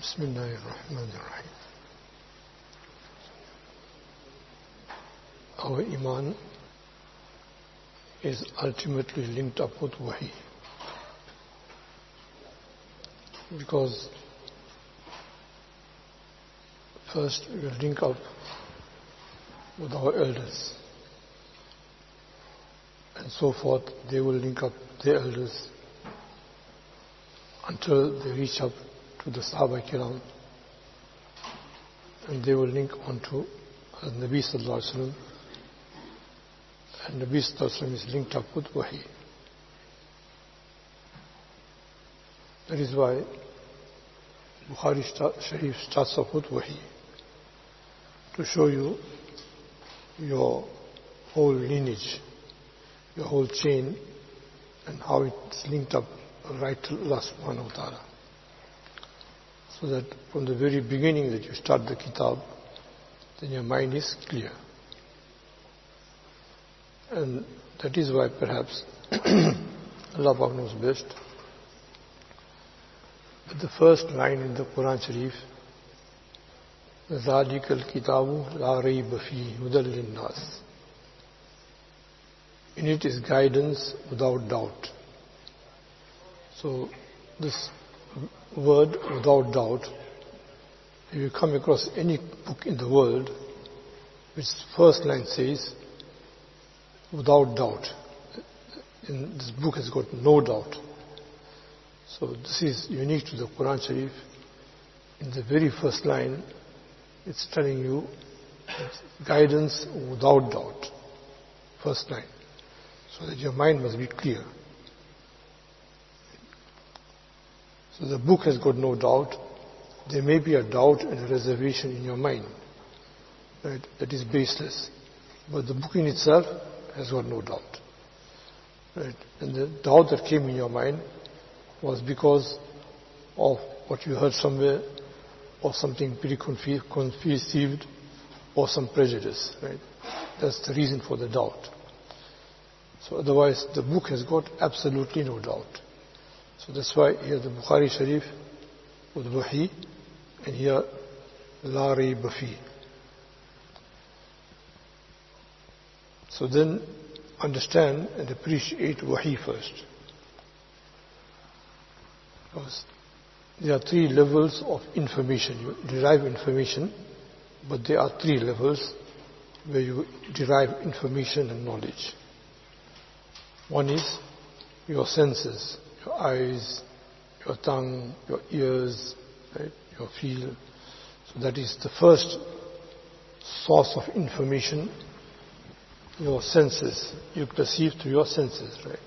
Bismillahir Rahmanir Rahim. Our Iman is ultimately linked up with Wahi. Because first we will link up with our elders, and so forth. They will link up their elders until they reach up to the Sahaba Kiram, and they will link onto Nabi Sallallahu Alaihi Wasallam, and Nabi Sallallahu Alaihi Wasallam is linked up with Wahi. That is why Bukhari Sharif starts off with Wahi, to show you your whole lineage, your whole chain, and how it's linked up right to Allah Subhanahu wa Ta'ala. So that from the very beginning that you start the kitab, then your mind is clear. And that is why perhaps Allah Pak knows best. But the first line in the Quran Sharif, ذَلِكَ الْكِتَابُ لَا رَيْبَ فِيهِ هُدًى لِلنَّاسِ. In it is guidance without doubt. So this word without doubt, if you come across any book in the world which first line says without doubt, and this book has got no doubt. So this is unique to the Quran Sharif. In the very first line, it's telling you it's guidance without doubt. First line. So that your mind must be clear. So the book has got no doubt. There may be a doubt and a reservation in your mind, right? That is baseless. But the book in itself has got no doubt, right? And the doubt that came in your mind was because of what you heard somewhere, or something preconceived, or some prejudice, right? That's the reason for the doubt. So otherwise, the book has got absolutely no doubt. So that's why here the Bukhari Sharif with Wahi, and here La Rayba Fi. So then understand and appreciate Wahi first. Because there are three levels of information. You derive information, but there are three levels where you derive information and knowledge. One is your senses, your eyes, your tongue, your ears, right? Your feel. So that is the first source of information, your senses. You perceive through your senses, right?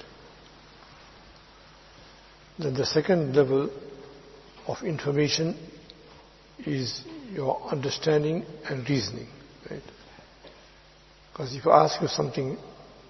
Then the second level of information is your understanding and reasoning, right? Because if I ask you something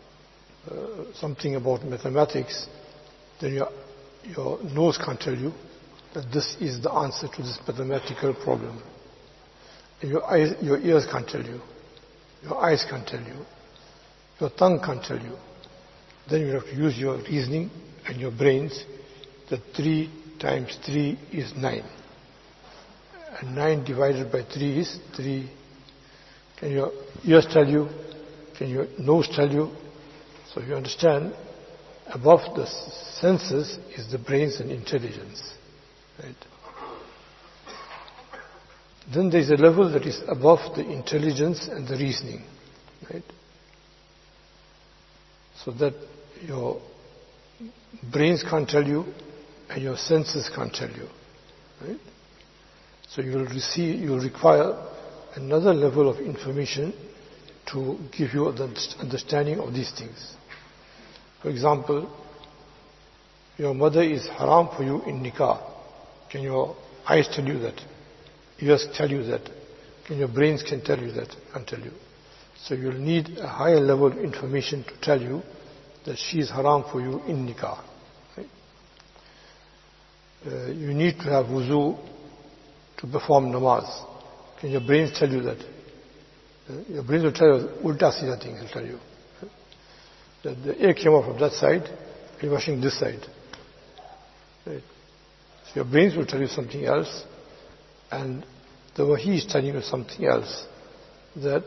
about mathematics, then your nose can't tell you that this is the answer to this mathematical problem. And your ears can't tell you. Your eyes can't tell you. Your tongue can't tell you. Then you have to use your reasoning and your brains, that 3 times 3 is 9. And 9 divided by 3 is 3. Can your ears tell you? Can your nose tell you? So you understand, above the senses is the brains and intelligence, right? Then there is a level that is above the intelligence and the reasoning, right? So that your brains can't tell you and your senses can't tell you, right? So you will require another level of information to give you the understanding of these things. For example, your mother is haram for you in nikah. Can your eyes tell you that? Ears tell you that? Can your brains can tell you that? Can't tell you. So you'll need a higher level of information to tell you that she is haram for you in nikah. Right? You need to have wuzu to perform namaz. Can your brains tell you that? Your brains will tell you ulta sida things, will tell you. That the air came out from that side, you're washing this side. Right? So your brains will tell you something else, and the wahi is telling you something else, that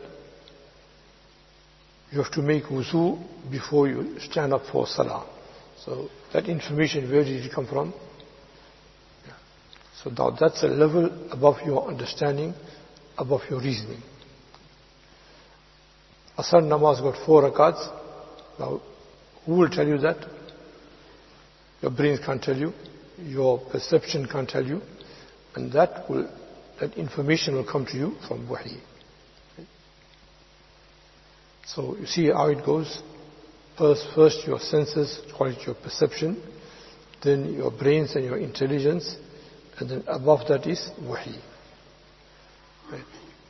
you have to make wuzu before you stand up for salah. So that information, where did it come from? Yeah. So now that's a level above your understanding, above your reasoning. Asr namaz got 4 rakats. Now, who will tell you that? Your brain can't tell you. Your perception can't tell you. And that information will come to you from wahi. So you see how it goes. First your senses, call it your perception, then your brains and your intelligence, and then above that is wahi. Right.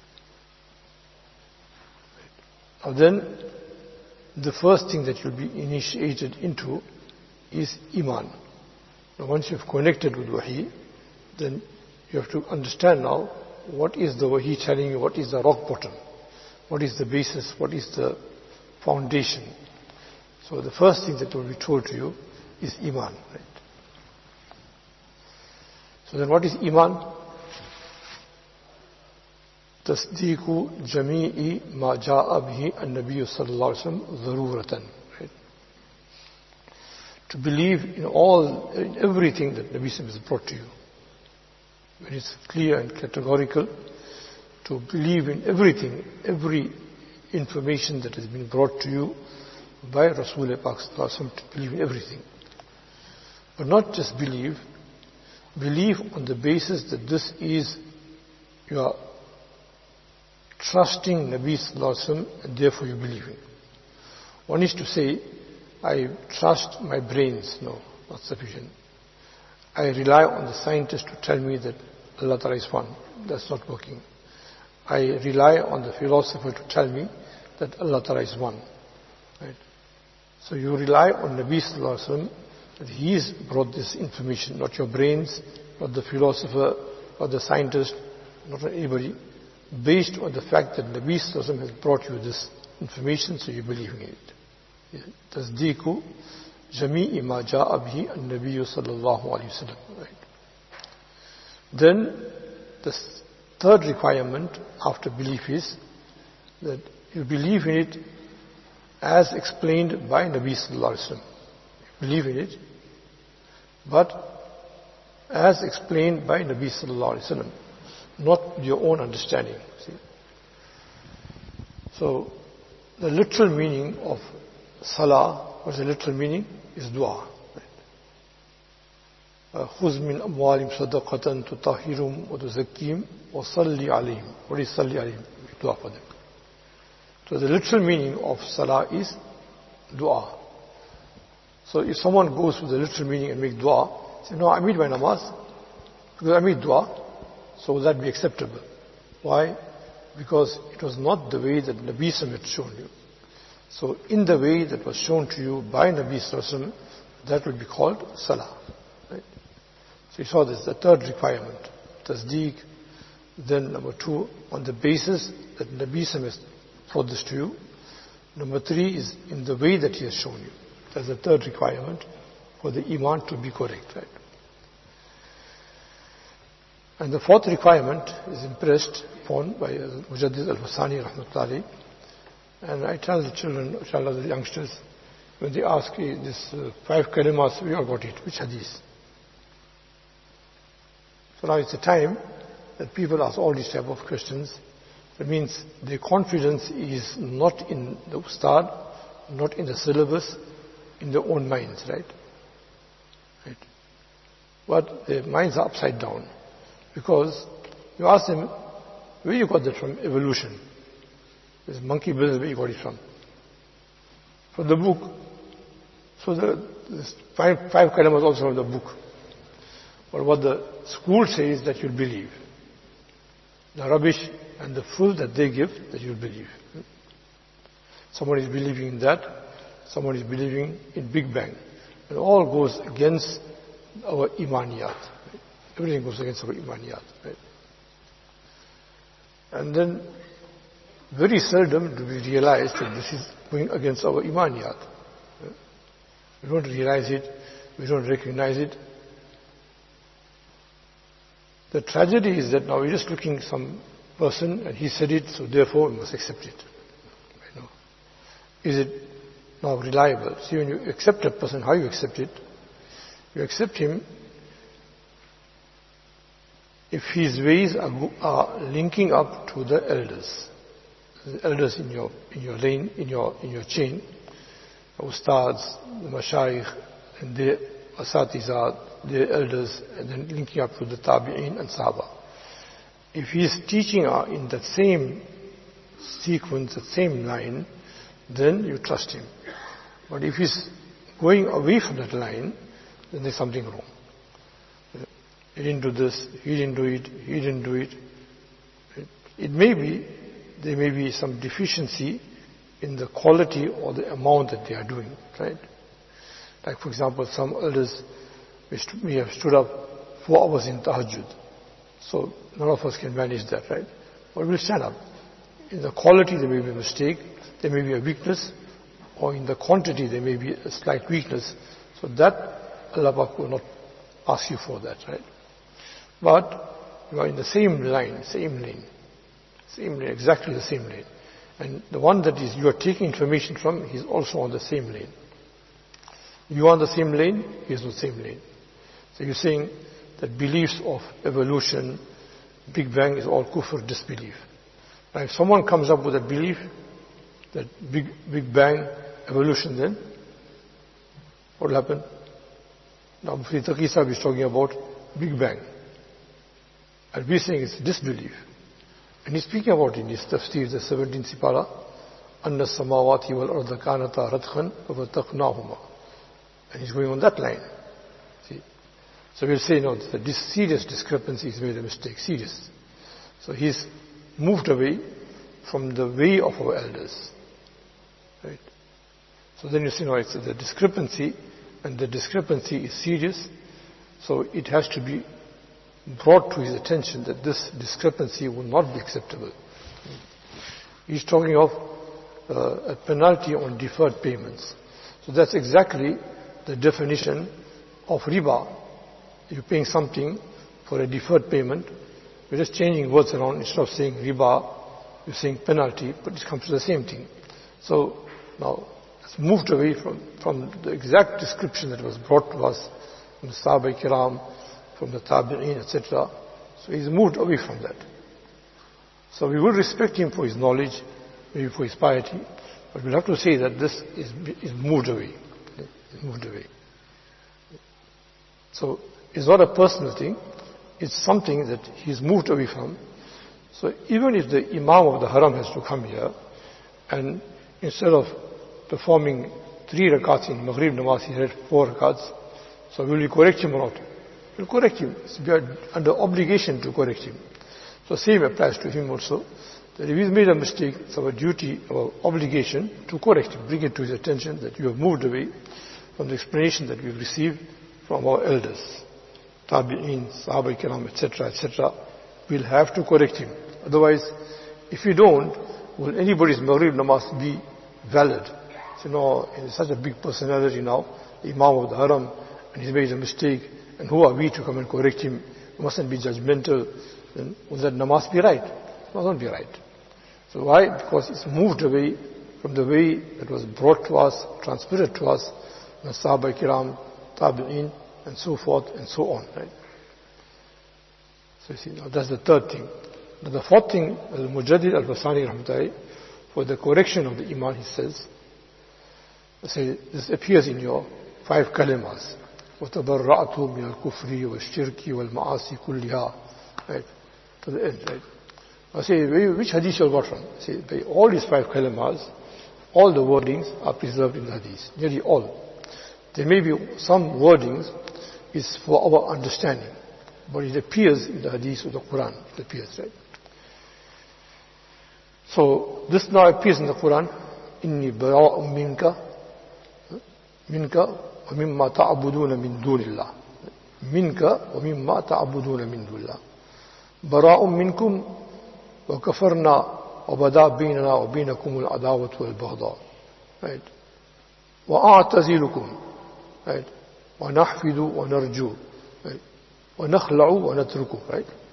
Now then, the first thing that you'll be initiated into is iman. Now once you've connected with wahi, then you have to understand now what is the wahi telling you, what is the rock bottom, what is the basis, what is the foundation. So the first thing that will be told to you is iman. Right? So then what is iman? Tasdeequ jami'i ma ja'a bihi an-nabiy sallallahu alaihi wasallam daruratan. Right? To believe in everything that Nabi has brought to you. When it's clear and categorical, to believe in everything, every information that has been brought to you by Rasulullah Pak Sallallahu Alaihi Wasallam, to believe in everything. But not just believe on the basis that this is your trusting Nabi Sallallahu Alaihi Wasallam and therefore you believe in. One is to say, I trust my brains. No, not sufficient. I rely on the scientist to tell me that Allah Ta'ala is one. That's not working. I rely on the philosopher to tell me that Allah Ta'ala is one. Right? So you rely on Nabi Sallallahu Alaihi Wasallam, that he has brought this information, not your brains, not the philosopher, not the scientist, not anybody, based on the fact that Nabi Sallallahu Alaihi Wasallam has brought you this information, so you believe in it. Tasdeequ jami'i ma ja'a bihi an-nabiy sallallahu alaihi wasallam. Right? Then the third requirement after belief is that you believe in it as explained by Nabi sallallahu alaihi wasallam. You believe in it, but as explained by Nabi sallallahu alaihi wasallam, not your own understanding. See? So the literal meaning of salah, what's the literal meaning? Is dua. خُذْ مِنْ أَمْوَالِهِمْ صَدَقَةً تُطَهِّرُهُمْ وَتُزَكِّيهِمْ وَصَلِّ عَلَيْهِمْ. What is salli alayhim? Dua for them. So the literal meaning of salah is dua. So if someone goes with the literal meaning and make dua, say, no, I made my namaz because I made dua, so will that be acceptable? Why? Because it was not the way that Nabi Sallallahu Alaihi Wasallam had shown you. So in the way that was shown to you by Nabi Sallallahu Alaihi Wasallam, that would be called salah. Right? So you saw this, the third requirement, tasdeeq. Then number 2, on the basis that Nabi Sallallahu Alaihi Wasallam has brought this to you. Number 3 is in the way that he has shown you. That's the third requirement for the iman to be correct. Right? And the fourth requirement is impressed upon by Mujaddid al-Husani rahmatullahi. And I tell the children, the youngsters, when they ask me this 5 kalimas, we all got it, which hadith? So now it's a time that people ask all these type of questions. That means their confidence is not in the ustad, not in the syllabus, in their own minds, right? Right? But their minds are upside down. Because you ask them, where you got that from? Evolution. This monkey business, where you got it from? From the book. So this 5 kalimas also from the book. But what the school says that you'll believe. The rubbish and the full that they give, that you'll believe. Someone is believing in that. Someone is believing in Big Bang. It all goes against our imaniyat. Right? Everything goes against our imaniyat. Right? And then very seldom do we realize that this is going against our imaniyat. We don't realize it, we don't recognize it. The tragedy is that now we're just looking at some person and he said it, so therefore we must accept it. You know. Is it now reliable? See, when you accept a person, how you accept it? You accept him if his ways are linking up to the elders. The elders in your lane, in your chain, the ustads, the mashayikh, and their asatiza, their elders, and then linking up to the tabi'in and sahaba. If he is teaching in that same sequence, that same line, then you trust him. But if he's going away from that line, then there's something wrong. He didn't do this, he didn't do it, he didn't do it. It may be, there may be some deficiency in the quality or the amount that they are doing, right? Like for example, some elders may have stood up 4 hours in tahajjud. So none of us can manage that, right? But we'll stand up. In the quality there may be a mistake, there may be a weakness, or in the quantity there may be a slight weakness. So that Allah Pak will not ask you for that, right? But you are in the same line, same lane, exactly the same lane. And the one that is you are taking information from, he's also on the same lane. You are on the same lane, he is on the same lane. So you're saying that beliefs of evolution, Big Bang is all kufr, disbelief. Now if someone comes up with a belief that Big Bang, evolution, then what will happen? Now Mufti Taqi Sahib is talking about Big Bang. And we're saying it's disbelief. And he's speaking about in his tafsir, the 17th Sipara, أَنَّ السَّمَاوَاتِ وَالْأَرْضَ كَانَتَا رَتْخًا فَفَتَقْنَاهُمَا. And he's going on that line. See? So we'll say, no, that this serious discrepancy, he's made a mistake, serious. So he's moved away from the way of our elders. Right? So then you see, no, it's the discrepancy, and the discrepancy is serious, so it has to be brought to his attention that this discrepancy will not be acceptable. He's talking of a penalty on deferred payments. So that's exactly the definition of riba. You're paying something for a deferred payment. We're just changing words around. Instead of saying riba, you're saying penalty, but it comes to the same thing. So now it's moved away from the exact description that was brought to us from the Sahaba Kiram, from the Tabi'in, etc. So he's moved away from that. So we will respect him for his knowledge, maybe for his piety, but we'll have to say that this is moved away. It's moved away. So it's not a personal thing, it's something that he's moved away from. So even if the Imam of the Haram has to come here, and instead of performing 3 rakats in Maghrib Namaz, he read 4 rakats, so will we correct him or not? We'll correct him. We are under obligation to correct him. So same applies to him also. That if he's made a mistake, it's our duty, our obligation to correct him, bring it to his attention that you have moved away from the explanation that we've received from our elders, Tabi'in, Sahaba Kiram, etc., etc. We'll have to correct him. Otherwise, if we don't, will anybody's Maghrib Namaz be valid? So, no, he's such a big personality now, the Imam of the Haram, and he's made a mistake, and who are we to come and correct him? We mustn't be judgmental. Then will that namaz be right? It mustn't be right. So why? Because it's moved away from the way that was brought to us, transmitted to us, the Sahaba Kiram, Tabi'in, and so forth and so on. Right? So you see, now that's the third thing. Now the fourth thing, Al-Mujaddid Al-Basani Rahmatullahi, for the correction of the Iman, he says, this appears in your 5 kalimas. وَتَبَرَّعْتُ مِنَ الْكُفْرِ وَالشِّرْكِ وَالْمَعَاصِ كُلِّهَا. Right? To the end, right? I say, which hadith you got from? I say, by all these 5 kalimas, all the wordings are preserved in the hadith. Nearly all. There may be some wordings is for our understanding, but it appears in the hadith of the Quran. It appears, right? So, this now appears in the Quran. إِنِّي بَرَاءٌ مِنْكَ وَمِمَّا تَعْبُدُونَ مِنْ دُونِ اللَّهِ مِنْكَ وَمِمَّا تَعْبُدُونَ مِنْ دُونِ اللَّهِ بَرَاءٌ مِنْكُمْ وَكَفَرْنَا وَبَدَا بَيْنَنَا وَبَيْنَكُمُ الْعَدَاوَةُ وَالْبَغْضَاءُ. Right? وَأَعْتَزِلُكُمْ. Right? وَنَحْفِدُ وَنَرْجُو. Right? وَنَخْلَعُ وَنَتْرُكُ. Right?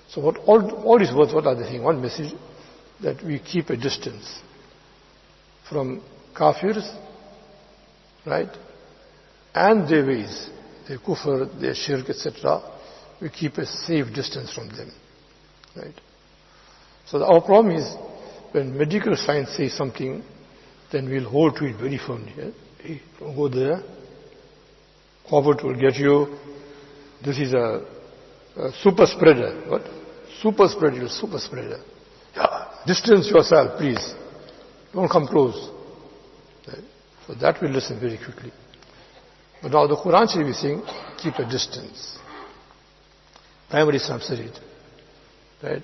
So what all these words, what are they saying? One message, that we keep a distance from kafirs, right? And their ways, their kufr, their shirk, etc. We keep a safe distance from them, right? So our problem is, when medical science says something, then we'll hold to it very firmly. Yeah? Hey, don't go there. COVID will get you. This is a super spreader. What? Super spreader. Yeah, distance yourself, please. Don't come close. Right? So that we'll listen very quickly. But now the Quran Sharif is saying, keep a distance. Primary Islam said it. Right?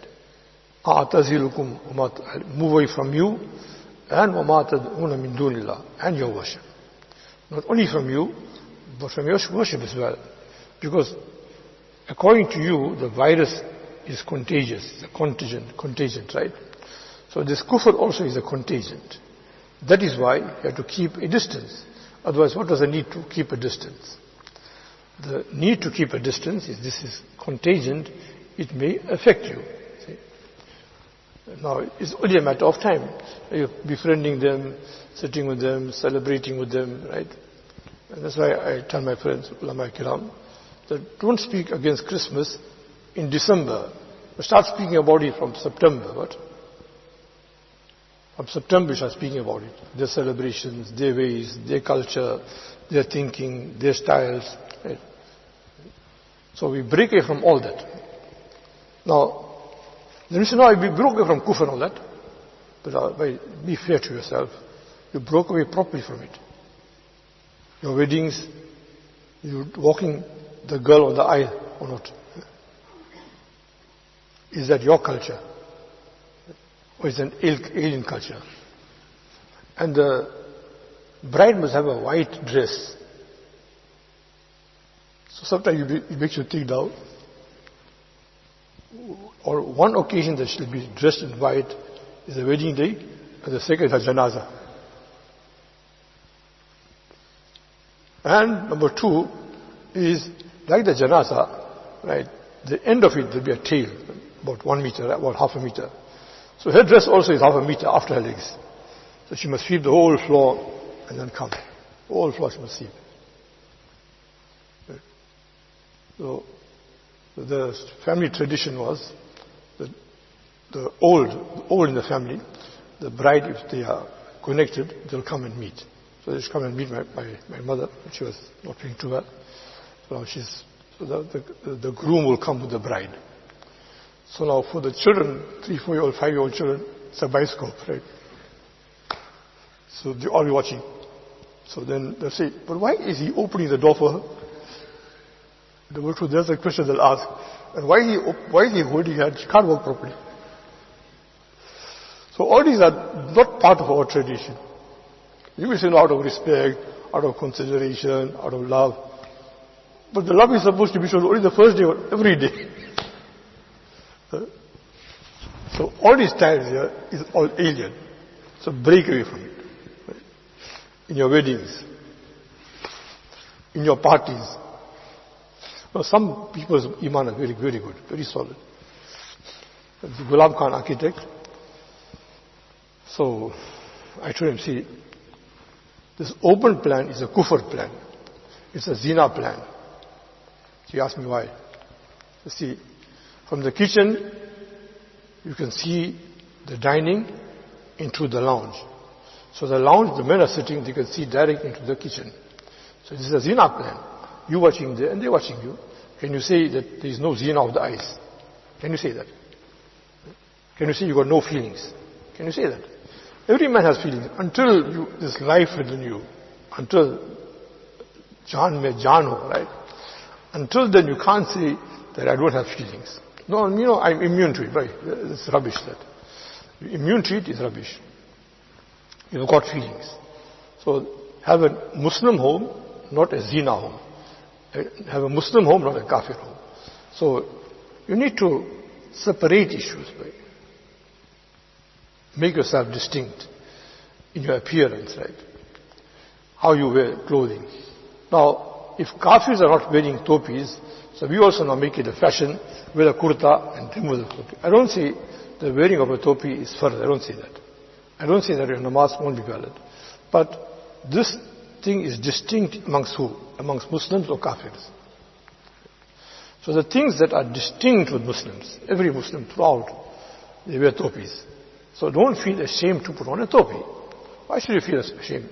Move away from you and وَمَا تَدْعُونَ مِن دُونِ اللَّهِ, and your worship. Not only from you, but from your worship as well. Because according to you, the virus is contagious, it's a contagion, right? So this kufr also is a contagion. That is why you have to keep a distance. Otherwise, what does the need to keep a distance? The need to keep a distance is, this is contagion, it may affect you. See? Now, it's only a matter of time. You're befriending them, sitting with them, celebrating with them, right? And that's why I tell my friends, ulama kiram, that don't speak against Christmas in December. But start speaking about it from September. What? From September we start speaking about it. Their celebrations, their ways, their culture, their thinking, their styles. Right? So we break away from all that. Now, the reason why we broke away from kufr and all that, but be fair to yourself. You broke away properly from it. Your weddings, you walking the girl on the aisle or not? Is that your culture? Or is it an alien culture? And the bride must have a white dress. So sometimes it makes you think now. Or one occasion that she'll be dressed in white is the wedding day, and the second is a janaza. And number two is, like the janaza, right, the end of it there'll be a tail, about 1 meter, about half a meter. So her dress also is half a meter after her legs. So she must sweep the whole floor and then come. The whole floor she must sweep. Right. So the family tradition was that the old in the family, the bride, if they are connected, they'll come and meet. So they should come and meet my mother, she was not feeling too well. So the groom will come with the bride. So now for the children, 3, 4-year-old, 5-year-old children, it's a bioscope, right? So they all be watching. So then they'll say, but why is he opening the door for her? There's a question they'll ask. And why is he holding her? She can't walk properly. So all these are not part of our tradition. You may say out of respect, out of consideration, out of love. But the love is supposed to be shown only the first day or every day. So all these times here is all alien. So break away from it. Right? In your weddings, in your parties. Now some people's iman are very, very good, very solid. The Ghulam Khan architect. So I told him, see, this open plan is a kufr plan. It's a zina plan. So he asked me why. You see, from the kitchen, you can see the dining into the lounge. So the lounge, the men are sitting, they can see direct into the kitchen. So this is a zina plan. You watching there and they watching you. Can you say that there is no zina of the eyes? Can you say that? Can you say you got no feelings? Can you say that? Every man has feelings until this life within you, until Jaan mein jaan ho, right? Until then you can't say that I don't have feelings. No, I'm immune to it, right? It's rubbish that. Immune to it is rubbish. You've got feelings. So have a Muslim home, not a zina home. Have a Muslim home, not a kafir home. So you need to separate issues, right? Make yourself distinct in your appearance, right? How you wear clothing. Now, if kafirs are not wearing topis, so we also now make it a fashion, wear a kurta and remove the topi. I don't say the wearing of a topi is fard. I don't say that. I don't say that your namaz won't be valid. But this thing is distinct amongst who? Amongst Muslims or kafirs. So the things that are distinct with Muslims, every Muslim throughout, they wear topis. So don't feel ashamed to put on a topi. Why should you feel ashamed?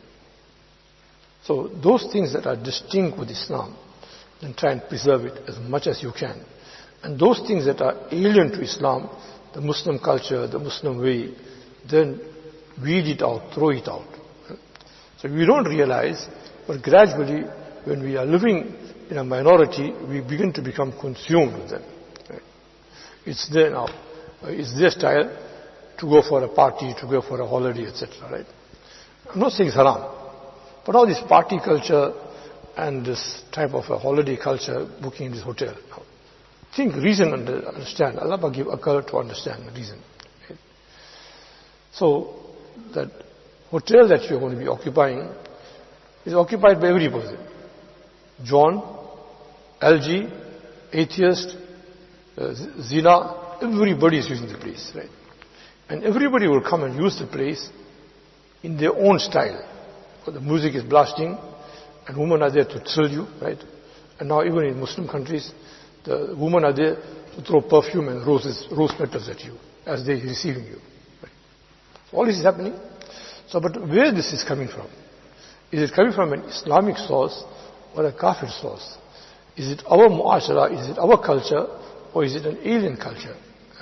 So those things that are distinct with Islam, then try and preserve it as much as you can. And those things that are alien to Islam, the Muslim culture, the Muslim way, then weed it out, throw it out. So we don't realize, but gradually when we are living in a minority, we begin to become consumed with them. It's there now. It's their style to go for a party, to go for a holiday, etc. Right? I'm not saying it's haram. But all this party culture and this type of a holiday culture, booking in this hotel. Now, think, reason, understand. Allah give akal to understand the reason. Right? So, that hotel that you're going to be occupying is occupied by every person. John, LG, atheist, zina, everybody is using the place, right? And everybody will come and use the place in their own style. So the music is blasting, and women are there to thrill you, right? And now even in Muslim countries, the women are there to throw perfume and rose petals at you as they're receiving you. Right? So all this is happening. So, but where this is coming from? Is it coming from an Islamic source or a kafir source? Is it our mu'ashara, is it our culture, or is it an alien culture?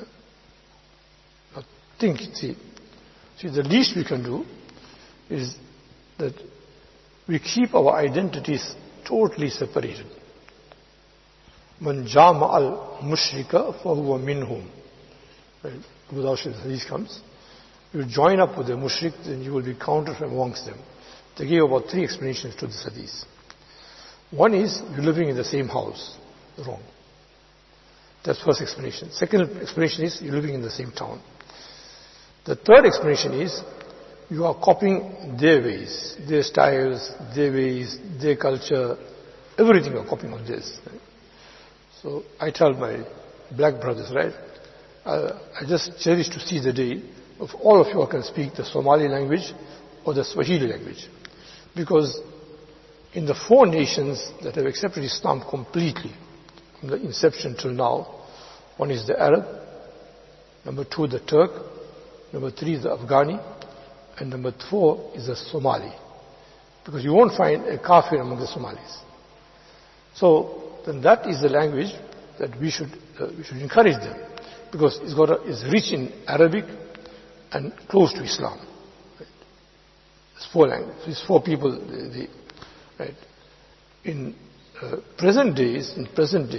Now think, see, the least we can do is that we keep our identities totally separated. Man jama al mushrika fahuwa minhum. Right? Abu Dawud hadith comes. You join up with the mushrik, then you will be counted from amongst them. They gave about 3 explanations to this hadith. One is, you're living in the same house. Wrong. That's first explanation. Second explanation is, you're living in the same town. The third explanation is, you are copying their ways, their styles, their ways, their culture, everything you're copying on this. Right? So I tell my black brothers, right, I just cherish to see the day of all of you who can speak the Somali language or the Swahili language. Because in the 4 nations that have accepted Islam completely, from the inception till now, one is the Arab, number 2 the Turk, number 3 the Afghani, and number 4 is the Somali. Because you won't find a kafir among the Somalis. So, then that is the language that we should encourage them. Because it's rich in Arabic and close to Islam. Right? It's 4 languages. It's 4 people. Right? In present days, in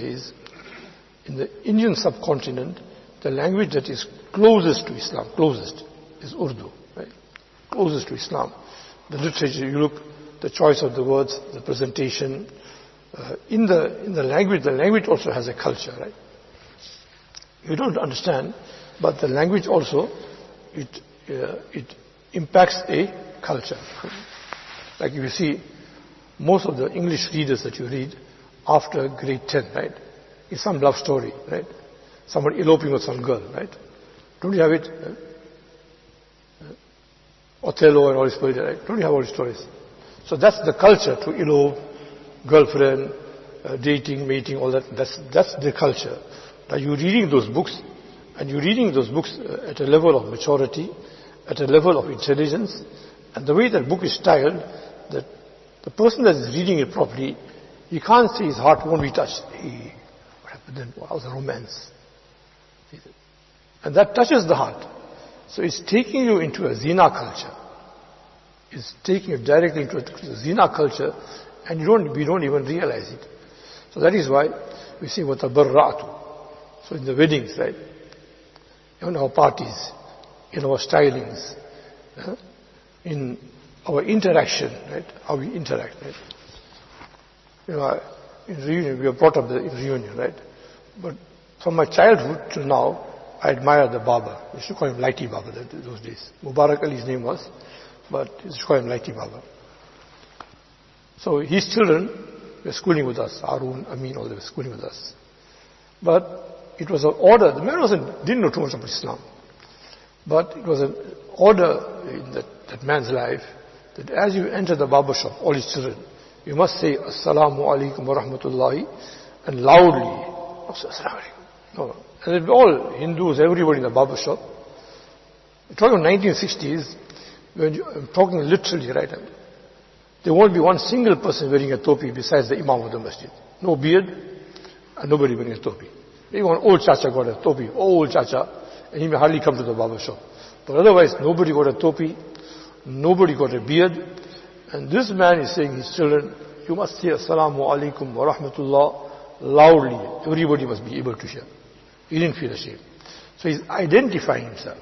the Indian subcontinent, the language that is closest to Islam, is Urdu. Right? Closest to Islam. The literature, you look, the choice of the words, the presentation. In the language also has a culture, right? You don't understand, but the language also, it impacts a culture. Like if you see, most of the English readers that you read after grade 10, right? It's some love story, right? Somebody eloping with some girl, right? Don't you have it? Othello and all these stories, right? Don't you have all these stories? So that's the culture, to elope, girlfriend, dating, mating, all that. That's the culture. Now you're reading those books, and you're reading those books at a level of maturity, at a level of intelligence, and the way that book is styled, that the person that is reading it properly, he can't say his heart won't be touched. Hey, what happened then? How's the romance? And that touches the heart. So it's taking you into a zina culture. It's taking you directly into a zina culture, and we don't even realize it. So that is why we say وَتَبَرَّعْتُ. So in the weddings, right? In our parties, in our stylings, in our interaction, right? How we interact, right? You know, in reunion, we are brought up in reunion, right? But from my childhood till now, I admire the Baba. We used to call him Lighty Baba those days. Mubarak Ali's name was, but we used to call him Lighty Baba. So his children, were schooling with us. Arun, Amin, all they were schooling with us. But it was an order. The man didn't know too much about Islam. But it was an order in that man's life that as you enter the barber shop, all his children, you must say, Assalamu alaikum wa rahmatullahi, and loudly. Assalamu alaikum. No. And all Hindus, everybody in the barber shop. We're talking 1960s, I'm talking literally, right? There won't be one single person wearing a topi besides the Imam of the masjid. No beard, and nobody wearing a topi. Maybe one old chacha got a topi, old chacha, and he may hardly come to the barber shop. But otherwise, nobody got a topi, nobody got a beard, and this man is saying his children, you must say Assalamu alaikum wa rahmatullah loudly. Everybody must be able to hear. He didn't feel ashamed. So he's identifying himself.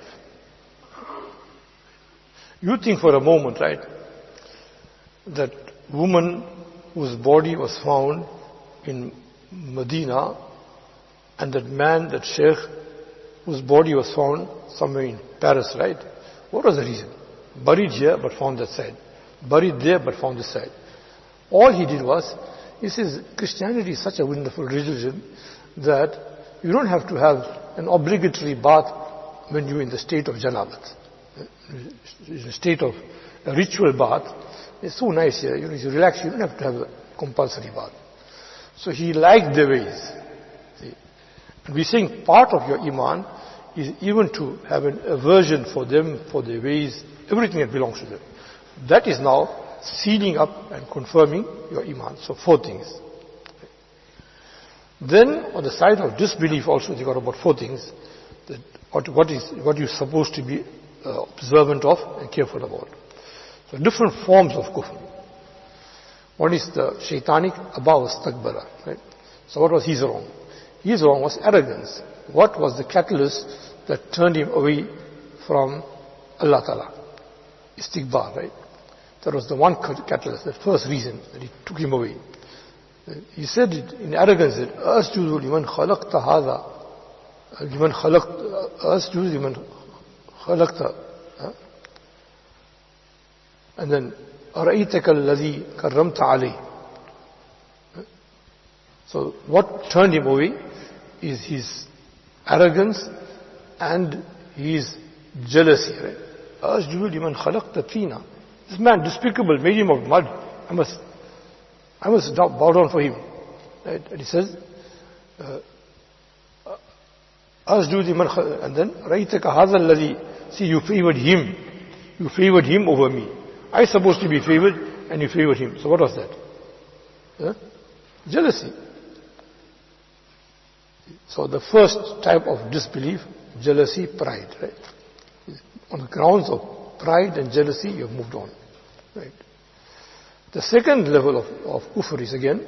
You think for a moment, right, that woman whose body was found in Medina and that man, that sheikh, whose body was found somewhere in Paris, right? What was the reason? Buried here but found that side. Buried there but found this side. All he did was, he says, Christianity is such a wonderful religion that you don't have to have an obligatory bath when you're in the state of janabat. In the state of a ritual bath. It's so nice here. You relax, you don't have to have a compulsory bath. So he liked their ways. See? And we're saying part of your iman is even to have an aversion for them, for their ways, everything that belongs to them. That is now sealing up and confirming your iman. So 4 things. Then on the side of disbelief also they got about 4 things. That what you're supposed to be observant of and careful about. So different forms of kufr. One is the shaitanic aba wastakbara, right? So what was his wrong? His wrong was arrogance. What was the catalyst that turned him away from Allah Ta'ala? Istikbar, right? That was the one catalyst, the first reason that he took him away. He said it in arrogance, that asjudu liman khalaqta hadha, liman khalaqta, asjudu liman khalaqta, and then ara'aytaka alladhi karramta alayh. So what turned him away is his arrogance and his jealousy, right? Asjudu liman khalaqta tina. This man, despicable, made him of mud. I must bow down for him. Right? And he says, Asjudu liman khalaqta, and then ra'aytaka hadha alladhi. See, you favored him. You favored him over me. I supposed to be favored, and you favored him. So what was that? Huh? Jealousy. So the first type of disbelief, jealousy, pride, right? On the grounds of pride and jealousy, you have moved on. Right? The second level of kufr is again,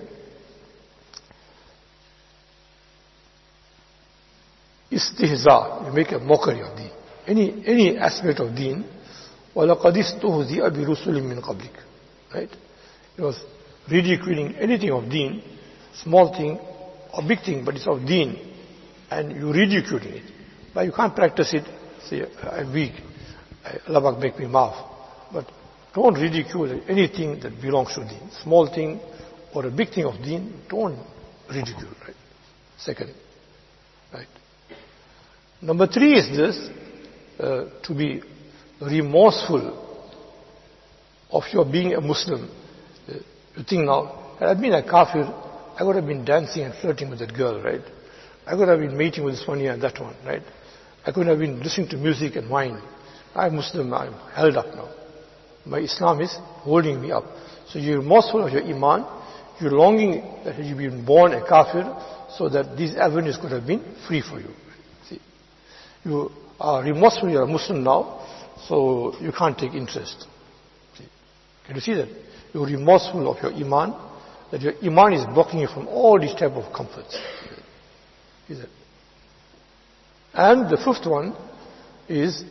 istihza. You make a mockery of deen. Any aspect of deen, وَلَقَدْ اسْتُهْزِئَ بِرُسُلٍ مِّن قَبْلِكَ. Right? It was ridiculing anything of deen, small thing or big thing, but it's of deen, and you ridiculing it. But you can't practice it, say, I'm weak, Allah make me maaf. But don't ridicule anything that belongs to deen. Small thing or a big thing of deen, don't ridicule, right? Second, right? Number 3 is this, to be remorseful of your being a Muslim. You think now, had I been a kafir, I would have been dancing and flirting with that girl, right? I could have been mating with this one here and that one, right? I could have been listening to music and wine. I'm Muslim, I'm held up now. My Islam is holding me up. So you're remorseful of your iman, you're longing that you've been born a kafir, so that these avenues could have been free for you. See, you are remorseful, you're a Muslim now, so you can't take interest. See, can you see that? You're remorseful of your iman, that your iman is blocking you from all these type of comforts. Is it? And the 5th one is,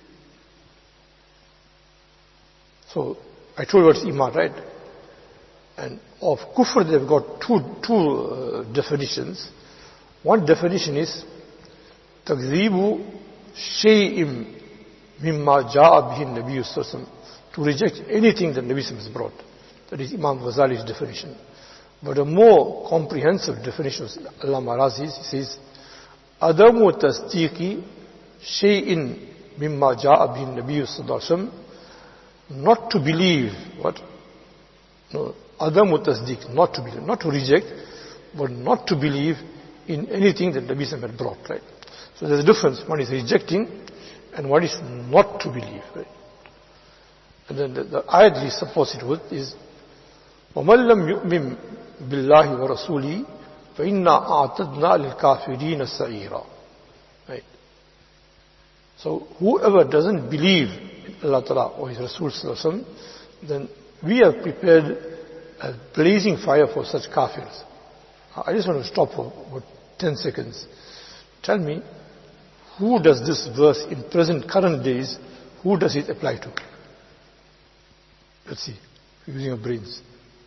so I told you what's iman, right? And of kufr they've got two definitions. One definition is takzibu shay'im mimma ja'a bihi Nabi sallallahu, to reject anything that Nabi has brought. That is Imam Ghazali's definition. But a more comprehensive definition of Allama Razi, he says, Adamu tasdiqi shay'in mimma ja'a bin Nabi sallallahu alaihi wasallam, not to believe, what? No, Adamu tasdiq, not to believe, not to reject, but not to believe in anything that Nabi sallallahu had brought, right? So there's a difference. One is rejecting and one is not to believe, right? And then the ayat he supports it with is, وَمَنْ لَمْ يُؤْمِنْ بِاللَّهِ وَرَسُولِهِ فَإِنَّا أَعْتَدْنَا لِلْكَافِرِينَ سَعِيرًا. Right? So whoever doesn't believe in Allah Ta'ala or His Rasul Sallallahu Alaihi Wasallam, then we have prepared a blazing fire for such kafirs. I just want to stop for about 10 seconds. Tell me, who does this verse in present current days, who does it apply to? Let's see, using your brains.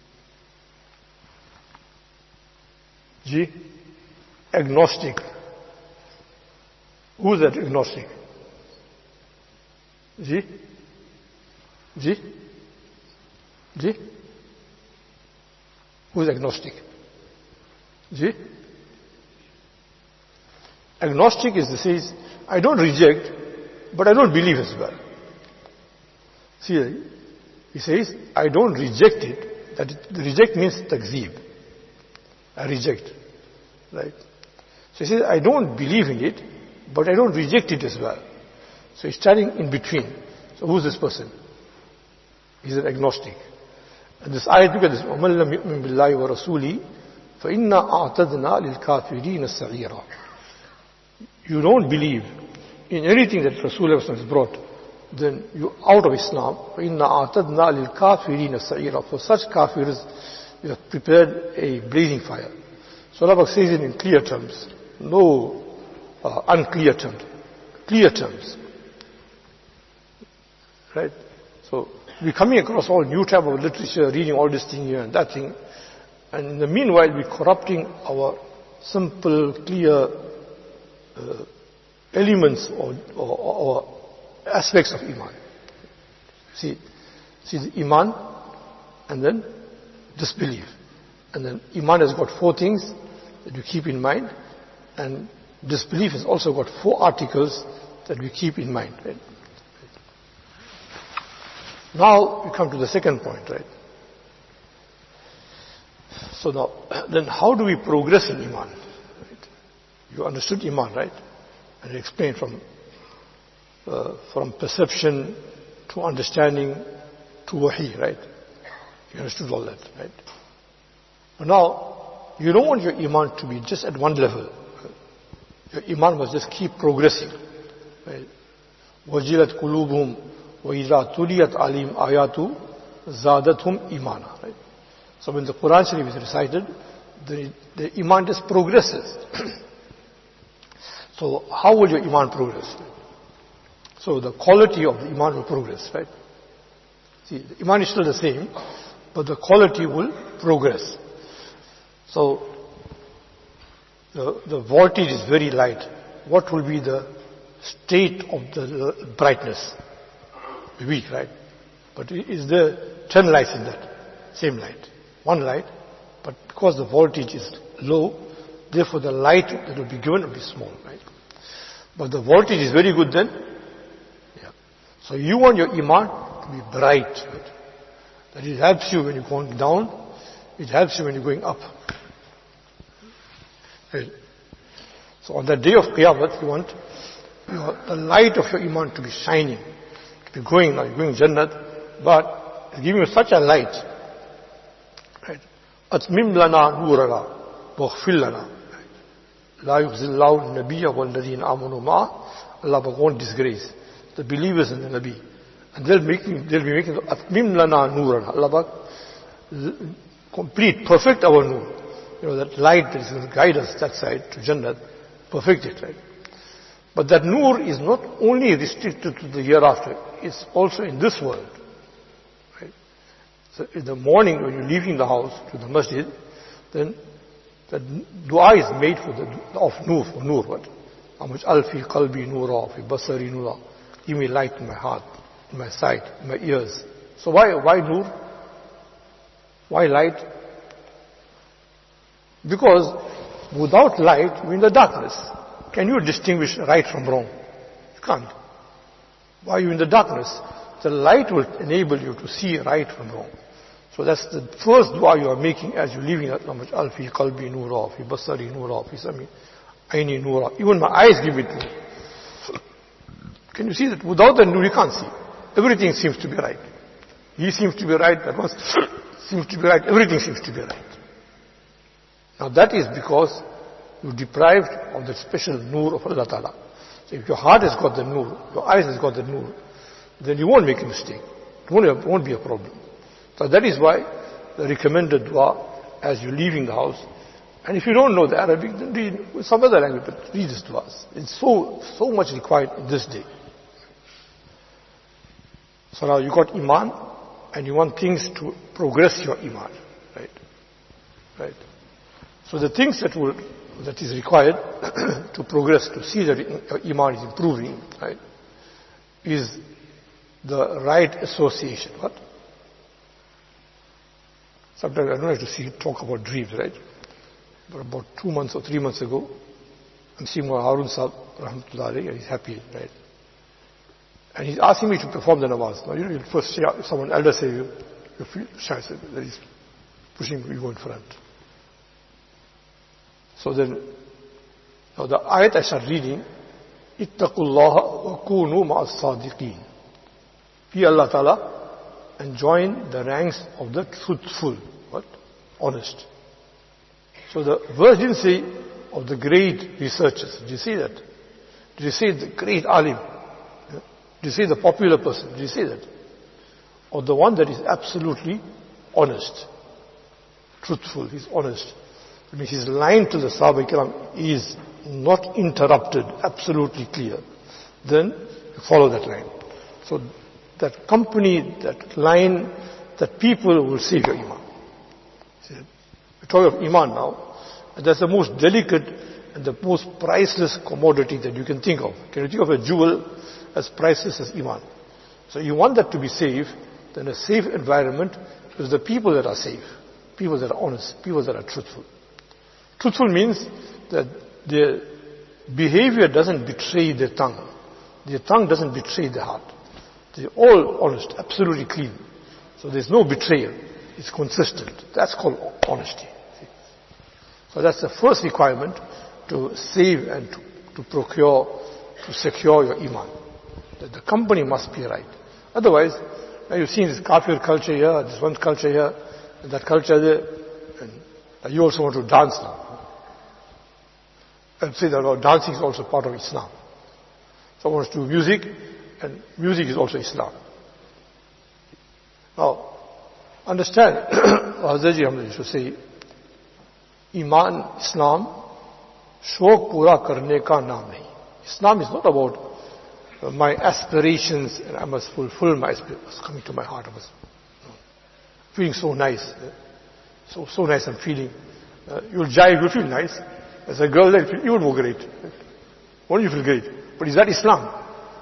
G? Agnostic. Who is that agnostic? G? G? G? Who is agnostic? G? Agnostic is this says, I don't reject, but I don't believe as well. See, he says, I don't reject it. That reject means takzeeb. I reject. Right? So he says, I don't believe in it, but I don't reject it as well. So he's standing in between. So who's this person? He's an agnostic. And this ayat, look at this. وَمَنْ لَمْ يُؤْمِنْ بِاللَّهِ وَرَسُولِهِ فَإِنَّا أَعْتَدْنَا لِلْكَافِرِينَ سَعِيرًا. You don't believe in anything that Rasulullah has brought, then you're out of Islam. فَإِنَّا أَعْتَدْنَا لِلْكَافِرِينَ سَعِيرًا. For such kafirs, we have prepared a blazing fire. So Allah says it in clear terms, no unclear terms, clear terms. Right? So we're coming across all new type of literature, reading all this thing here and that thing, and in the meanwhile we're corrupting our simple, clear elements or aspects of Iman. See the Iman and then disbelief. And then Iman has got 4 things that we keep in mind, and disbelief has also got 4 articles that we keep in mind. Right? Now we come to the second point, right? So now, then how do we progress in Iman? Right? You understood Iman, right? And you explained from perception to understanding to wahi, right? You understood all that, right? But now, you don't want your Iman to be just at one level. Your Iman must just keep progressing. Right? وَجِلَتْ قُلُوبُهُمْ وَإِذَا تُلِيَتْ عَلِيهِمْ آيَاتُ زَادَتْهُمْ إِيمَانًا. Right? So when the Quran Sharif is recited, the Iman just progresses. So how will your Iman progress? So the quality of the Iman will progress, right? See, the Iman is still the same, but the quality will progress. So the voltage is very light. What will be the state of the brightness? Weak, right? But is there 10 lights in that? Same light. One light, but because the voltage is low, therefore the light that will be given will be small, right? But the voltage is very good then. Yeah. So you want your Iman to be bright, right? That it helps you when you're going down, it helps you when you're going up. Right? So on the day of Qiyamah, you want the light of your Iman to be shining, to be going, now you're going Jannat, but it's giving you such a light. Right? أَتْمِمْ لَنَا نُورَنَا وَاغْفِرْ لَنَا. لَا يُخْزِي اللَّهُ النَّبِيَّ وَالَّذِينَ آمَنُوا مَعَهُ. Allah won't disgrace the believers in the Nabi. And they'll be making أَتْمِمْ لَنَا نُورَنَا. Allah complete, perfect our nur. That light that is going to guide us that side to Jannat, perfect it, right? But that nur is not only restricted to the hereafter, it's also in this world. Right? So in the morning when you're leaving the house to the masjid, then the dua is made for nur, what? Amuj'al fi qalbi nura, fi basari nura. Give me light in my heart, in my sight, in my ears. So why nur? Why light? Because without light, you're in the darkness. Can you distinguish right from wrong? You can't. Why are you in the darkness? The light will enable you to see right from wrong. So that's the first dua you are making as you're leaving that language. Alfi qalbi noora, fi basari noora, fi sami aini noora. Even my eyes give it to me. Can you see that without the nur you can't see? Everything seems to be right. He seems to be right, that one seems to be right, everything seems to be right. Now that is because you're deprived of the special nur of Allah Ta'ala. So if your heart has got the nur, your eyes has got the nur, then you won't make a mistake. It won't be a problem. So that is why the recommended dua as you're leaving the house. And if you don't know the Arabic, then read some other language, but read this duas. It's so much required in this day. So now you got Iman, and you want things to progress your Iman. Right? So the things that is required to progress, to see that your Iman is improving, right, is the right association. What? Sometimes I don't have to talk about dreams, right? But about 2 months or 3 months ago, I'm seeing Harun Sahib, rahmatullah alayhi, and he's happy, right? And he's asking me to perform the namaz. Now, you first say, someone elder say, you feel shy, so that he's pushing you go in front. So then, now the ayat I start reading, ittaqullaha wa kunu ma'as sadiqeen. Fear Allah Ta'ala and join the ranks of the truthful. What? Honest. So the verse didn't say of the great researchers. Did you see that? Did you say the great alim? Did you say the popular person? Did you say that? Or the one that is absolutely honest, truthful, he's honest. I mean, his line to the Sahaba Kiram is not interrupted, absolutely clear. Then you follow that line. So that company, that line, that people will save your Iman. See, we're talking of Iman now, and that's the most delicate and the most priceless commodity that you can think of. Can you think of a jewel as priceless as Iman? So you want that to be safe, then a safe environment is the people that are safe, people that are honest, people that are truthful. Truthful means that their behavior doesn't betray their tongue. Their tongue doesn't betray their heart. They're all honest, absolutely clean. So there's no betrayal. It's consistent. That's called honesty. So that's the first requirement to save and to procure, to secure your Iman. That the company must be right. Otherwise, now you've seen this kafir culture here, this one culture here, and that culture there, and you also want to dance now. And say that dancing is also part of Islam. Someone wants to do music, and music is also Islam. Now, understand, Hazrat Hamza used to say, Iman, Islam, shok pura karne ka naam nahi. Islam is not about my aspirations, and I must fulfill my aspirations. Coming to my heart, I must feeling so nice, so nice I'm feeling. You'll jive, you'll feel nice. As a girl, then you will feel great. Won't you feel great? But is that Islam?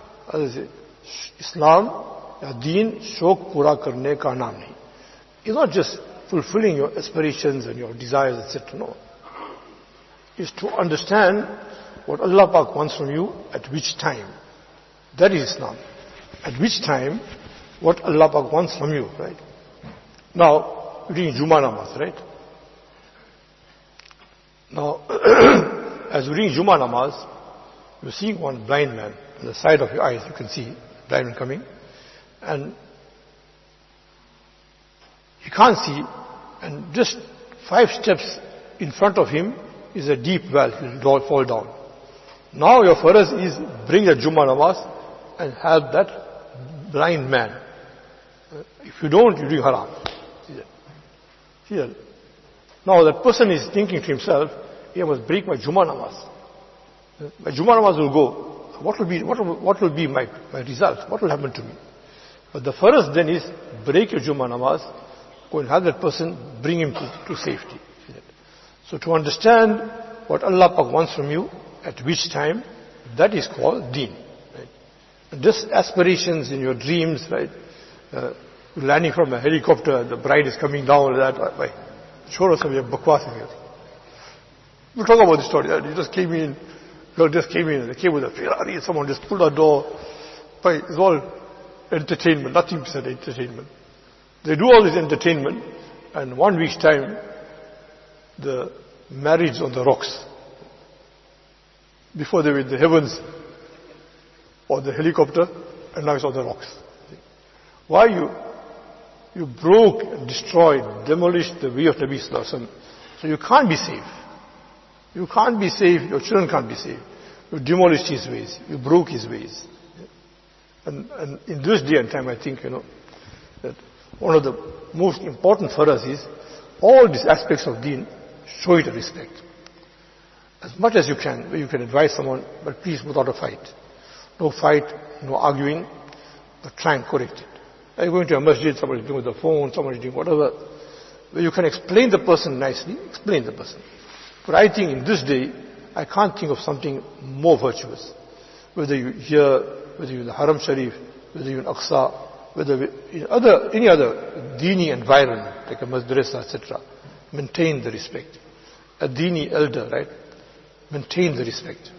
Islam, ya deen, shok pura karne ka naam nahi. It's not just fulfilling your aspirations and your desires, etc. No. It's to understand what Allah Pak wants from you at which time. That is Islam. At which time, what Allah Pak wants from you, right? Now, you're doing Jummah namaz, right? Now, as you're doing Jummah namaz, you're seeing one blind man on the side of your eyes. You can see blind man coming, and he can't see, and just 5 steps in front of him is a deep well. He'll fall down. Now your faraz is bring the Jummah namaz and help that blind man. If you don't, you're doing haram. See that? Now that person is thinking to himself, I must break my Jummah namaz. My Jummah namaz will go. What will be my result? What will happen to me? But the first then is break your Jummah namaz, go and have that person, bring him to safety. So to understand what Allah Pak wants from you, at which time, that is called deen. Right? And just aspirations in your dreams, right? Landing from a helicopter, the bride is coming down, that. Show us some bakwas here. We'll talk about this story. He just came in, girl just came in, they came with a Ferrari, someone just pulled our door. But it's all entertainment, nothing besides entertainment. They do all this entertainment, and 1 week's time, the marriage on the rocks. Before they were in the heavens, or the helicopter, and now it's on the rocks. Why you broke and destroyed, demolished the way of Nabi Sallallahu Alaihi Wasallam. So you can't be safe. You can't be safe, your children can't be safe. You demolished his ways, you broke his ways. And in this day and time, I think, that one of the most important for us is all these aspects of deen, show it a respect. As much as you can, where you can advise someone, but please without a fight. No fight, no arguing, but try and correct it. You're going to a masjid, somebody's doing with the phone, somebody's doing whatever. Where you can explain the person nicely, explain the person. But I think in this day, I can't think of something more virtuous. Whether you here, whether you're in the Haram Sharif, whether you're in Aqsa, whether in any other dini environment, like a madrasa, etc. Maintain the respect. A dini elder, right? Maintain the respect.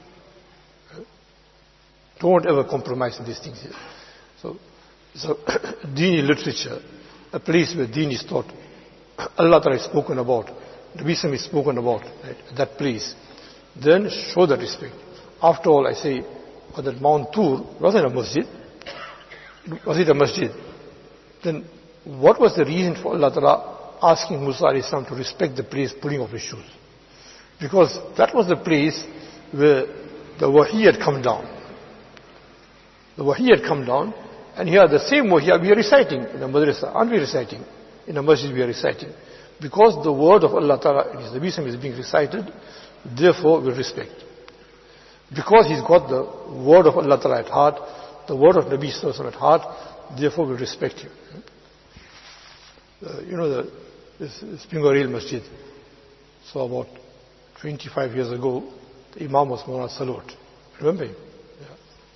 Don't ever compromise in these things here. So dini literature, a place where deen is taught, Allah Ta'ala is spoken about, Nabi Sallallahu is spoken about, right, that place, then show that respect. After all, I say, that Mount Tur wasn't a masjid. Was it a masjid? Then what was the reason for Allah Ta'ala asking Musa alayhi salam to respect the place, putting off his shoes? Because that was the place where the wahi had come down. The wahi had come down, and here the same wahi we are reciting in the madrasa. Aren't we reciting? In the masjid we are reciting. Because the word of Allah Ta'ala and His Nabi Sallallahu is being recited, therefore we respect. Because he's got the word of Allah Ta'ala at heart, the word of Nabi Sallallahu at heart, therefore we respect him. This Pingaril Masjid. So about 25 years ago, the Imam was Maulana Salot. Remember him? Yeah.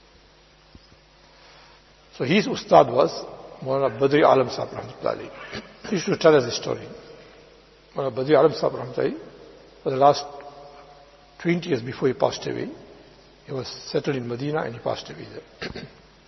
So his Ustad was Maulana Badri Alam Sahib Rahmatullahi. He used to tell us this story. Maulana Badri Alam Sahib Rahmatullahi, for the last 20 years before he passed away, he was settled in Medina and he passed away there.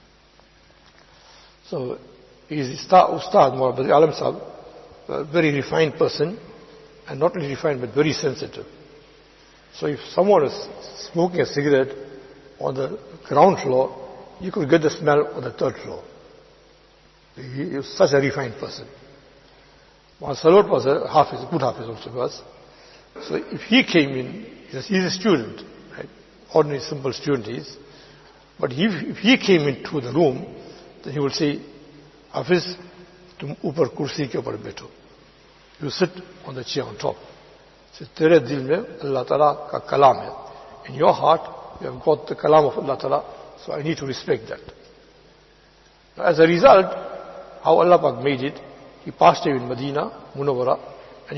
So his Ustad, Maulana Badri Alam Sahib, a very refined person, and not only refined but very sensitive. So if someone was smoking a cigarette on the ground floor, you could get the smell on the third floor. He was such a refined person. Maulana Salot was a Hafiz, a good Hafiz also was. So if he came in, he's a student, right? Ordinary simple student he is. But if he came into the room, then he will say, Hafiz, tum upar kursi ke upar baitho. You sit on the chair on top. So, tere dil mein Allah Ta'ala ka kalam hai. In your heart, you have got the kalam of Allah Ta'ala, so I need to respect that. Now, as a result, how Allah Pak made it, he passed away in Medina, Munawwara, and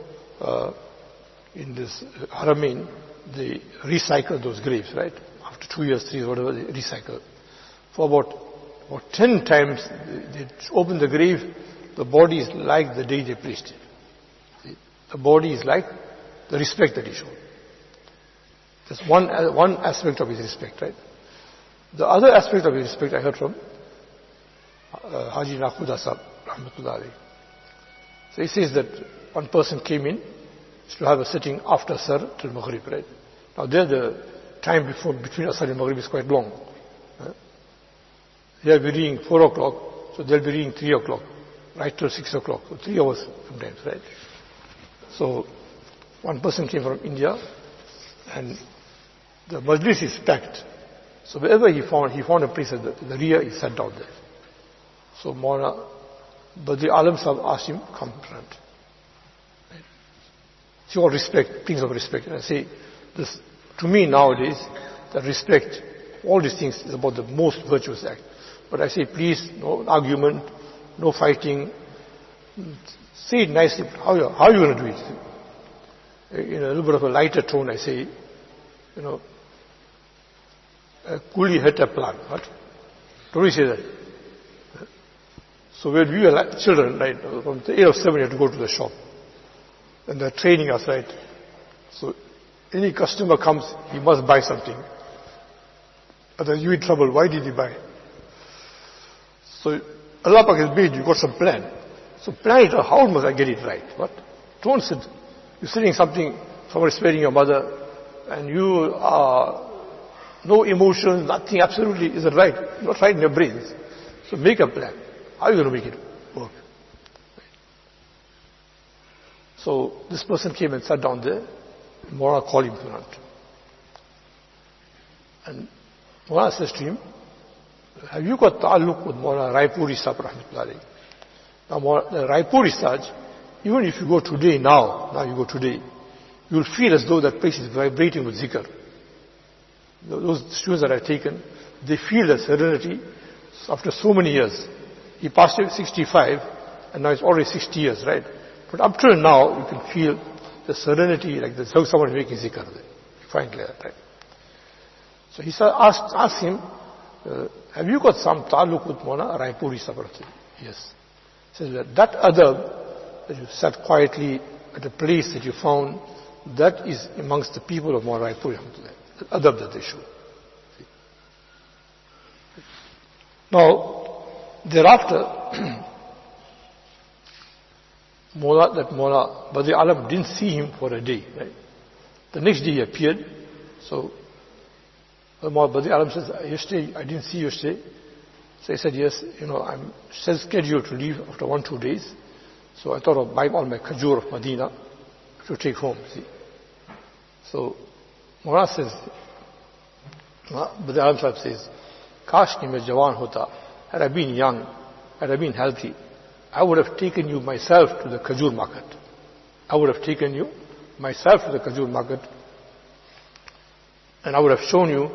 in this Haramain, they recycle those graves, right? After 2 years, 3 years, whatever, they recycle. For about 10 times, they open the grave, the body is like the day they placed it. The body is like the respect that he showed. That's one aspect of his respect, right? The other aspect of his respect I heard from Haji Nakhuda Sahib, Rahmatullah alayhi. So he says that one person came in to have a sitting after Asr till Maghrib, right? Now there the time between Asr and Maghrib is quite long. They'll be reading 4 o'clock, so they'll be reading 3 o'clock, right till 6 o'clock, so 3 hours sometimes, right? So one person came from India, and the majlis is packed. So wherever he found a place at the rear, he sat down there. So Maulana Badri Alam Sahib asked him, come front. Right? So all respect, things of respect. And I say, this, to me nowadays, that respect, all these things is about the most virtuous act. But I say, please, no argument, no fighting. Say it nicely. How are you going to do it? In a little bit of a lighter tone, I say, Kuli had a plan. What? Don't we say that? So when we were like children, right, from the age of 7, you had to go to the shop. And they're training us, right? So any customer comes, he must buy something. Otherwise you in trouble. Why did he buy? So Allah Pak has made you got some plan. So plan it out. How must I get it right? What? Don't sit. You're sitting something, someone is sparing your mother, and you are no emotions, nothing, absolutely isn't right. Not right in your brains. So make a plan. How are you going to make it work? So this person came and sat down there. Maulana called him to front. And Maulana says to him, have you got ta'alluq with Maulana Raipuri Sahib rahmatullahi? Now the Raipuri Sahib, even if you go today now you go today, you will feel as though that place is vibrating with zikr. Those students that I've taken, they feel the serenity after so many years. He passed away at 65, and now it's already 60 years, right? But up till now, you can feel the serenity, like there's how someone is making zikr there. You find clear, right? So he asked him, have you got some ta'alluq with Maulana Raipuri Sahib? Yes. He says that adab, that you sat quietly at a place that you found, that is amongst the people of Maulana Raipuri. The adab that they show. Now, thereafter, Maulana Badri Alam didn't see him for a day. Right? The next day he appeared. So Maulana Badri Alam says, yesterday, I didn't see you yesterday. So he said, yes, I'm scheduled to leave after 1-2 days. So I thought of buying all my khajur of Medina to take home. See? So Maulana says, Badri Alam Sahib says, Kash ki main jawan hota, had I been young, had I been healthy, I would have taken you myself to the khajur market. I would have taken you myself to the khajur market, and I would have shown you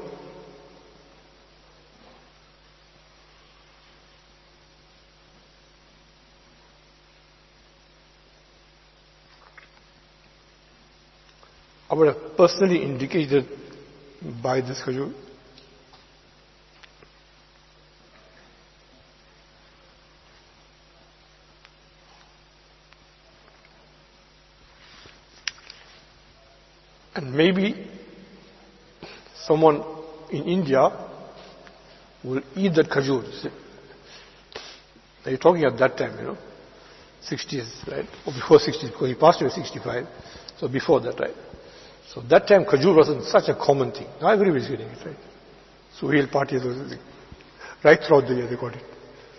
I would have personally indicated by this khajur. And maybe someone in India will eat that khajur. Now you're talking at that time, 60s, right? Or before 60s, because he passed away at 65. So before that, right? So that time khajur wasn't such a common thing. Now everybody's getting it, right? So real parties, right throughout the year they got it.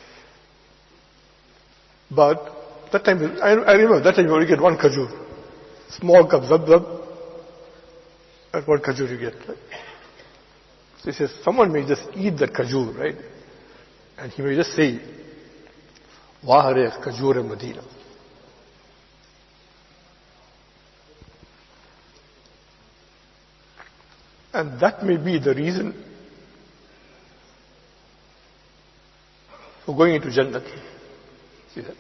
But that time, I remember that time you only get one khajur. Small cup, zab, and one khajur you get, right? So he says, someone may just eat that khajur, right? And he may just say, Wahare khajur Medina. And that may be the reason for going into Jannat. See that?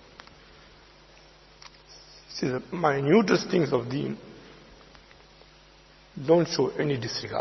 See, the minutest things of deen don't show any disregard.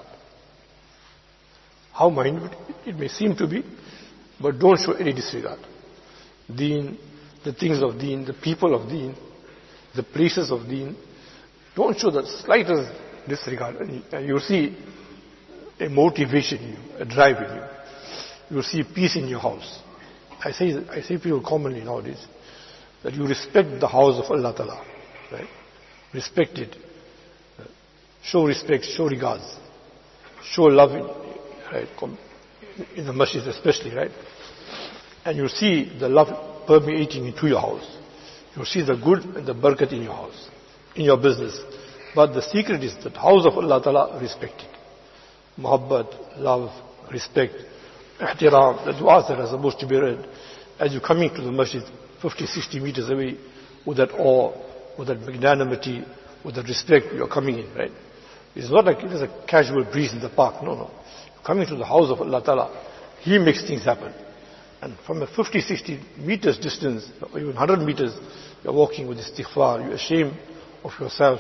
How minute it may seem to be, but don't show any disregard. Deen, the things of deen, the people of deen, the places of deen, don't show the slightest disregard. And you'll see a motivation in you, a drive in you. You'll see peace in your house. I say people commonly nowadays that you respect the house of Allah Ta'ala, right? Respect it. Show respect, show regards. Show love, right? In the masjid especially, right? And you'll see the love permeating into your house. You'll see the good and the barakat in your house, in your business. But the secret is that house of Allah Ta'ala respected. Muhabbat, love, respect, ihtiram, the du'as that are supposed to be read. As you're coming to the masjid 50, 60 meters away, with that awe, with that magnanimity, with that respect, you're coming in, right? It's not like there's a casual breeze in the park. No. You're coming to the house of Allah Ta'ala. He makes things happen. And from a 50, 60 meters distance, or even 100 meters, you're walking with istighfar, you're ashamed of yourself.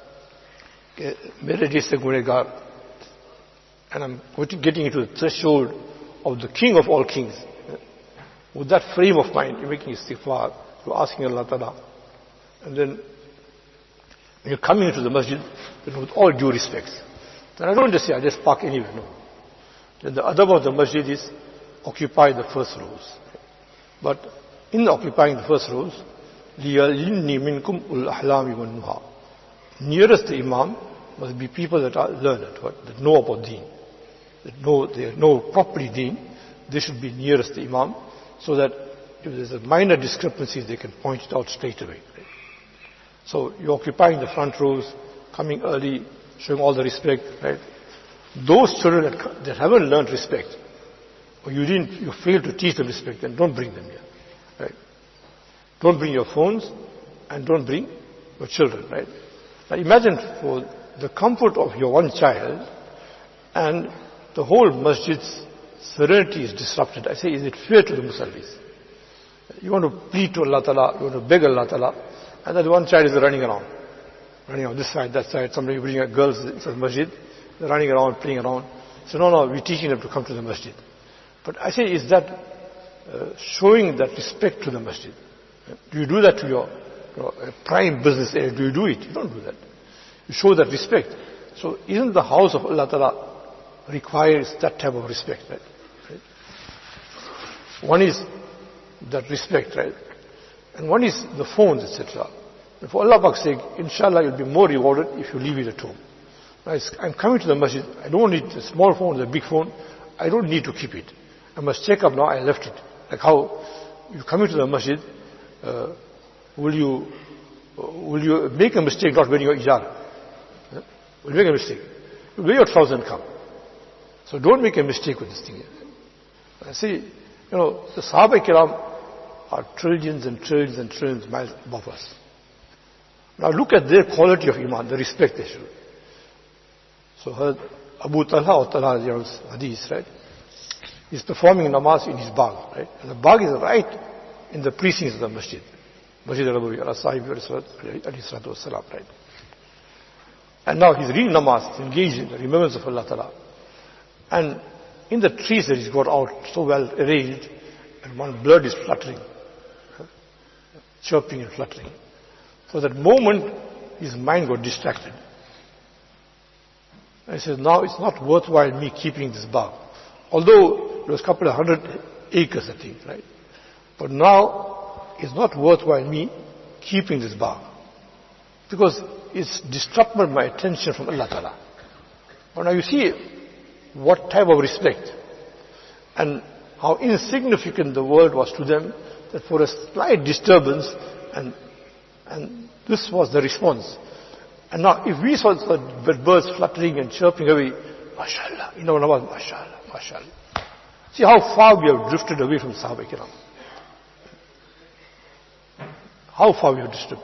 Mere jaise gunegar. And I'm getting into the threshold of the King of all kings. With that frame of mind, you're making istighfar, you're asking Allah Ta'ala. And then When you're coming into the masjid, with all due respect. Then I don't just say, I just park anywhere, no. Then the adab of the masjid is occupy the first rows. But in occupying the first rows, لِيَلِنِّي مِنْكُمْ الْأَحْلَامِ وَالنُّهَى. Nearest the imam must be people that are learned, that know about deen, they know properly deen. They should be nearest the imam, so that if there's a minor discrepancy, they can point it out straight away. Right? So you're occupying the front rows, coming early, showing all the respect, right? Those children that haven't learned respect, or you failed to teach them respect, then don't bring them here, right? Don't bring your phones, and don't bring your children, right? Now imagine for the comfort of your one child, and the whole masjid's serenity is disrupted. I say, is it fair to the Musallis? You want to plead to Allah Ta'ala, you want to beg Allah Ta'ala, and then one child is running around this side, that side. Somebody bring girls to the masjid, they're running around, playing around. So no, we're teaching them to come to the masjid. But I say, is that showing that respect to the masjid? Do you do that to your prime business area? Do you do it? You don't do that. You show that respect. So isn't the house of Allah Ta'ala requires that type of respect, right? One is that respect, right? And one is the phones, etc. And for Allah Pak's sake, inshallah, you'll be more rewarded if you leave it at home. Now, I'm coming to the masjid. I don't need a small phone, a big phone. I don't need to keep it. I must check up now. I left it. Like how you coming to the masjid, will you make a mistake not wearing your ijab? Will you make a mistake? You wear your trousers and come. So don't make a mistake with this thing. I see, the Sahaba Kiram are trillions and trillions and trillions miles above us. Now look at their quality of iman, the respect they show. So Abu Talha or Talha's hadith, right? He's performing namaz in his bagh, right? And the bagh is right in the precincts of the masjid. Masjid al-Nabawi, al-Sahib, alayhi salatu, right? And now he's reading namaz, he's engaged in the remembrance of Allah Ta'ala. And in the trees that he's got out so well arranged, and one bird is fluttering, chirping and fluttering. For that moment, his mind got distracted. And he said, now it's not worthwhile me keeping this bagh. Although it was a couple of 100 acres, I think, right? But now it's not worthwhile me keeping this bagh. Because it's disrupted my attention from Allah Ta'ala. But now you see what type of respect and how insignificant the world was to them, that for a slight disturbance, and this was the response. And now if we saw the birds fluttering and chirping away, mashallah, mashallah, mashallah. See how far we have drifted away from Sahaba Kiram. How far we have drifted.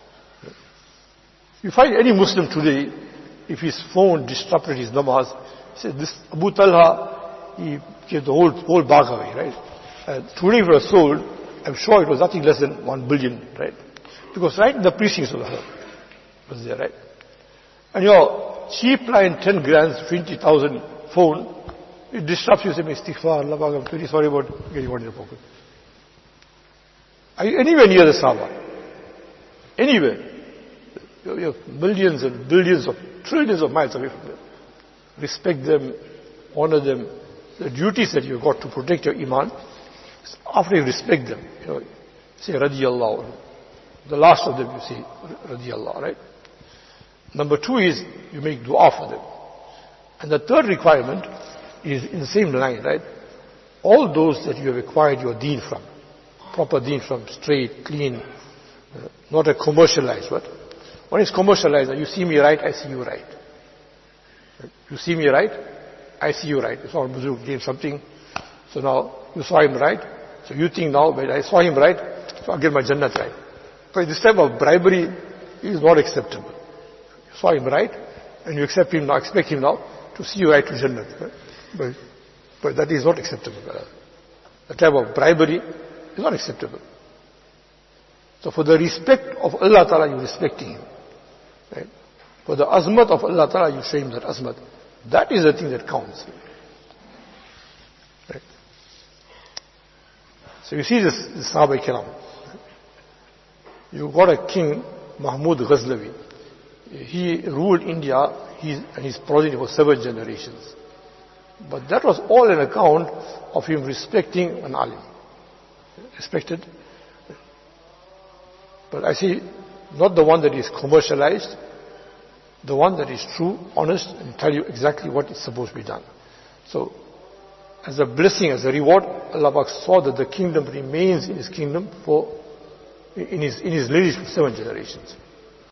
You find any Muslim today, if his phone disrupted his namaz, he said, this Abu Talha, he gave the whole bagh away, right? Today if it was sold, I'm sure it was nothing less than 1 billion, right? Because right in the precincts of the home was there, right? And your cheap line, 10 grand, 20,000 phone, it disrupts you, say, istighfar, Allah, I'm very sorry about getting one in your pocket. Are you anywhere near the Sahaba? Anywhere. You have millions and billions of, trillions of miles away from them. Respect them, honor them. The duties that you've got to protect your iman, after you respect them, say radiyallahu. The last of them you say radiyallahu, right? Number 2 is you make dua for them. And the third requirement is in the same line, right? All those that you have acquired your deen from, proper deen from, straight, clean, not a commercialized, what? One is commercialized, you see me right, I see you right. You see me right, I see you right. You saw Buzu gave something, so now you saw him right, so you think now, but I saw him right, so I'll get my Jannat right. But this type of bribery is not acceptable. You saw him right, and you expect him now to see you right to Jannat. Right? But that is not acceptable. The type of bribery is not acceptable. So for the respect of Allah Ta'ala, you're respecting him. Right? For the azmat of Allah Ta'ala, you show him that azmat. That is the thing that counts. Right? So you see this Sahaba Kiram. You got a king, Mahmud Ghazlawi. He ruled India, and his progeny for 7 generations. But that was all an account of him respecting an alim. Respected. But I see not the one that is commercialized, the one that is true, honest, and tell you exactly what is supposed to be done. So, as a blessing, as a reward, Allah Pak saw that the kingdom remains in his kingdom in his lineage for 7 generations.